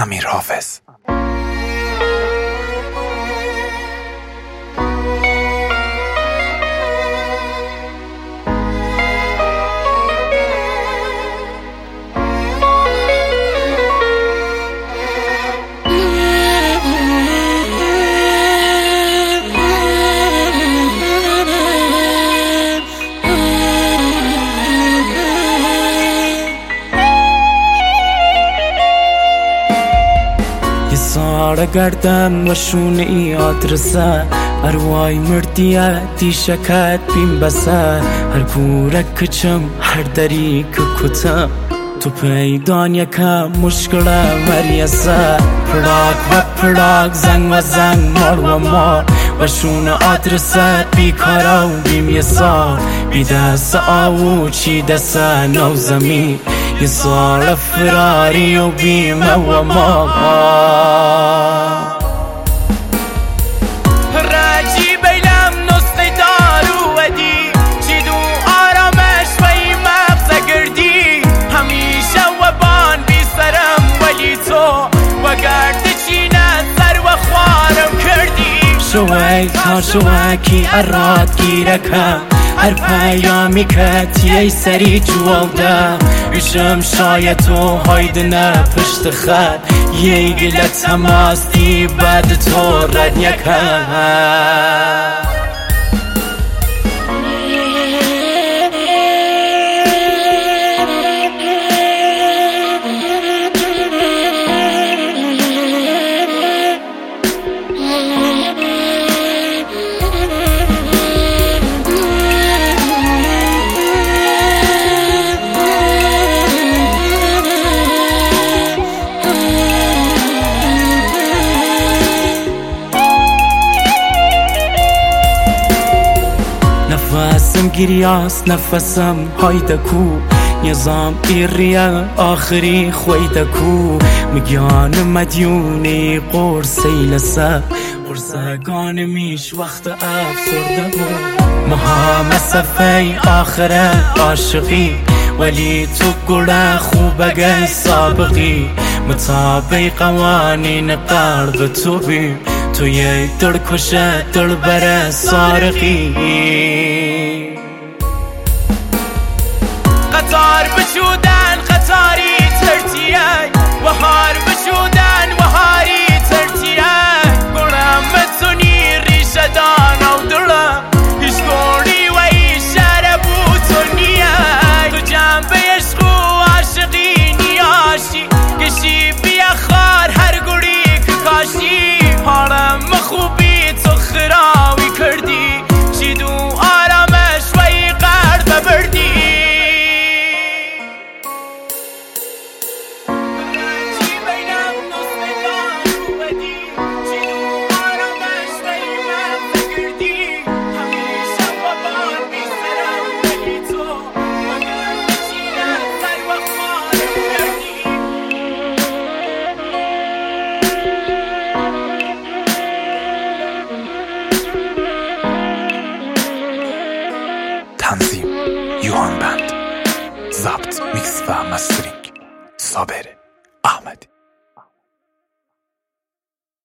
امیر حافظ. سارا گردم و شونه ای آدرسه اروای مردیه دیشکت بیم بسه هر گوره کچم هر دری که کتم تو پیدان یکم مشکل مریسه پلاک و پلاک زنگ و زنگ مار و مار و شونه آدرسه بیکارا و بیم یه سال بی دست آو چی دست نو زمین یه سال فراری و بیمه و ما راجی بیلم نسخه دارو ودی جیدو آرامش و این مغزه گردی همیشه و بان بی سرم ولی تو و گرد چینه سر و خوارم کردی شوی تا شوکی اراد گیرکم هر پیامی که تیه سری جوالده ایشم شاید تو هایدنه پشت خط یه گله تماستی بعد تو رد یکم نفسم گریاست نفسم هایدکو نظام ایریه آخری خویدکو میگیان مدیونی قرصی لسه قرصگان میش وقت افسرده بود مها مسافه آخره عاشقی ولی تو گله خوبه سابقی مطابق قوانین قلب تو بیم تو یه دل کشه دل بره سارقی قطار بشودن قطاری ترتیه و هار بشودن و هاری ترتیه گلم متونی ریشه دانا و دلم هیچ گولی و هیچ شهر بوتو نیه تو جنبه عشق و عاشقی نیاشی کشی بیا خار هر گولی که کاشی حالم خوبی تو خراوی کردی چیدو آرامش و ای قرد بردی تنظیم یوهان بند، ضبط میکس و مسترینگ صابر احمدی.